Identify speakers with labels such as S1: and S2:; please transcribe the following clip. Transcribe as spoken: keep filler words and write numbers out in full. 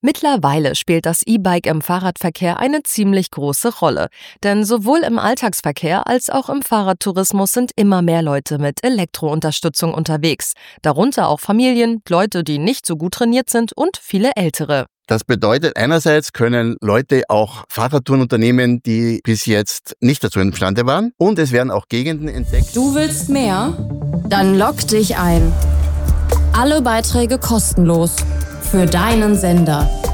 S1: Mittlerweile spielt das E-Bike im Fahrradverkehr eine ziemlich große Rolle. Denn sowohl im Alltagsverkehr als auch im Fahrradtourismus sind immer mehr Leute mit Elektrounterstützung unterwegs. Darunter auch Familien, Leute, die nicht so gut trainiert sind und viele Ältere.
S2: Das bedeutet, einerseits können Leute auch Fahrradtouren unternehmen, die bis jetzt nicht dazu imstande waren. Und es werden auch Gegenden entdeckt.
S3: Du willst mehr? Dann logg dich ein. Alle Beiträge kostenlos. Für deinen Sender.